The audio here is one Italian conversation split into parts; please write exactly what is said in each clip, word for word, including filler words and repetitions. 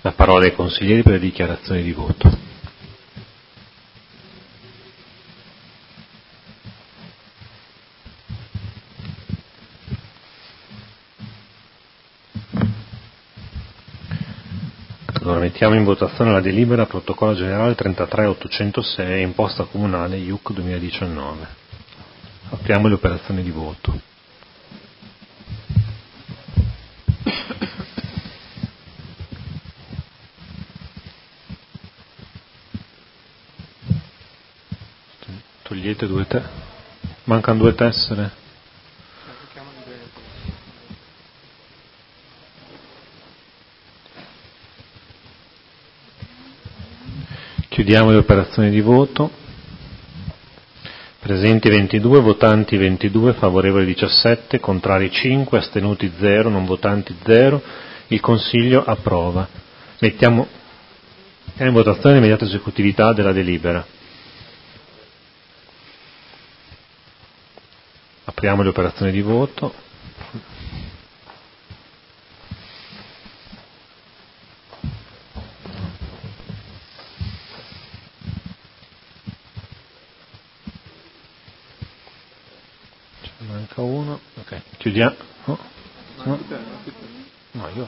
La parola ai consiglieri per le dichiarazioni di voto. Allora mettiamo in votazione la delibera protocollo generale trentatré ottocentosei imposta comunale I U C duemiladiciannove. Apriamo le operazioni di voto. Togliete due te. Mancano due tessere. Chiudiamo le operazioni di voto. Presenti ventidue, votanti ventidue, favorevoli diciassette, contrari cinque, astenuti zero, non votanti zero. Il Consiglio approva. Mettiamo in votazione l'immediata esecutività della delibera. Apriamo le operazioni di voto. Manca uno. Ok. Chiudiamo. Oh. No. No, io.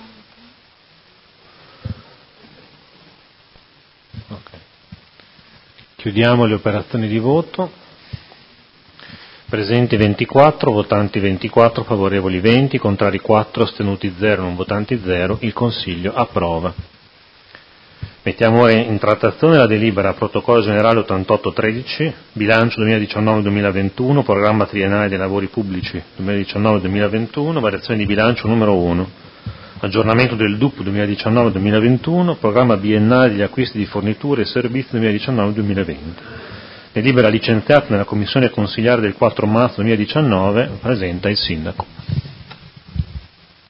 Ok. Chiudiamo le operazioni di voto. Presenti ventiquattro, votanti ventiquattro, favorevoli venti, contrari quattro, astenuti zero, non votanti zero. Il Consiglio approva. Mettiamo ora in trattazione la delibera protocollo generale ottantotto tredici, bilancio duemiladiciannove duemilaventuno, programma triennale dei lavori pubblici duemiladiciannove duemilaventuno, variazione di bilancio numero uno, aggiornamento del D U P duemiladiciannove duemilaventuno, programma biennale degli acquisti di forniture e servizi duemiladiciannove duemilaventi. Delibera licenziata nella commissione consigliare del quattro marzo duemiladiciannove, presenta il Sindaco.